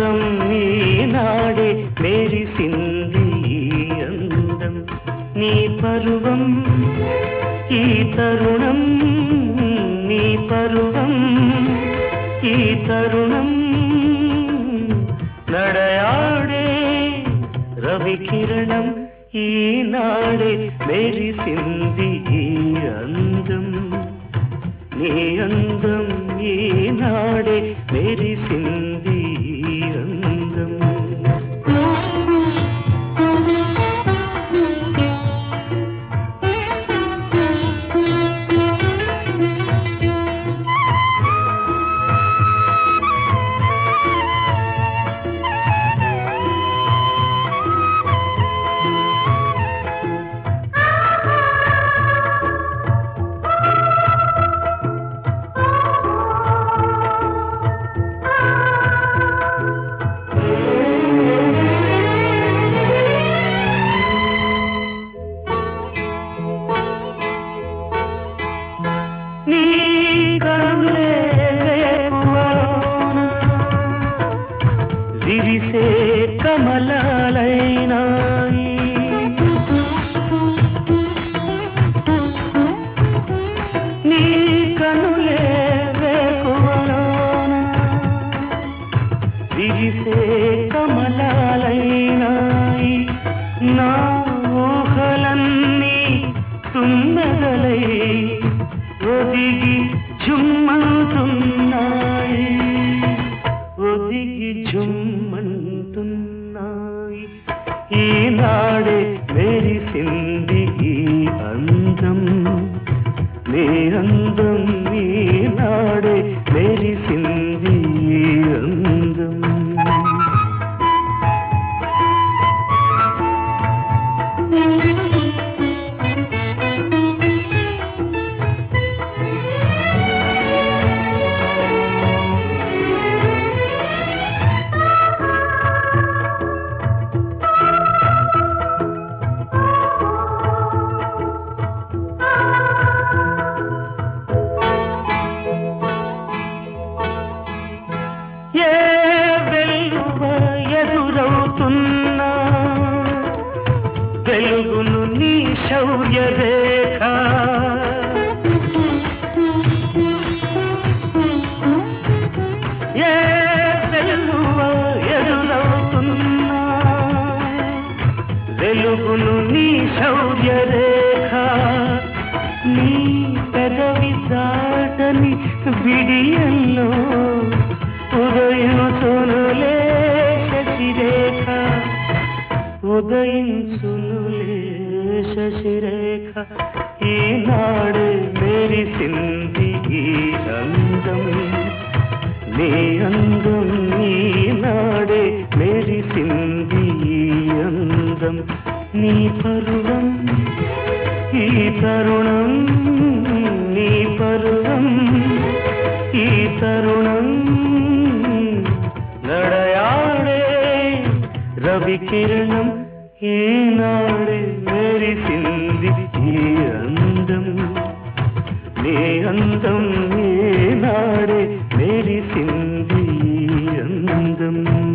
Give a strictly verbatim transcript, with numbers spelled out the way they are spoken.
అందం ఈనాడే మెరిసింది అందం నీ పరువం ఈ తరుణం నీ పరువం ఈ తరుణం నడయాడే రవికిరణం ఈనాడే మెరిసింది అందం నీ అందం ఈనాడే మెరిసింది అందం విరిసే కమలాలైనాయి నీ కనులే వేకువలోన విరిసే కమలాలైనాయి నా ఊహలన్నీ తుమ్మెదలై ఒదిగి జుమ్మంటున్నాయి ఒదిగి జుమ్మంటున్నాయి ఈనాడే మెరిసింది ఈ అందం నీ అందం ఈనాడే మెరిసింది ఈ అందం ఎదురవుతున్నా వెలుగును నీ శౌర్య రేఖ ఏ వెలువ ఎదురవుతున్నా వెలుగును నీ శౌర్య రేఖ నీ పెదవి దాటని విడియల్లో ఉదయించునులే శశిరేఖ ఉదయించునులే శశిరేఖ ఈనాడే మెరిసింది ఈ అందం నీ అందం ఈనాడే మెరిసింది ఈ అందం నీ పరువం ఈ తరుణం నీ పరువం ఈ తరుణం నడయాడే రవికిరణం ఈనాడే మెరిసింది ఈ అందం నీ అందం ఈనాడే మెరిసింది ఈ అందం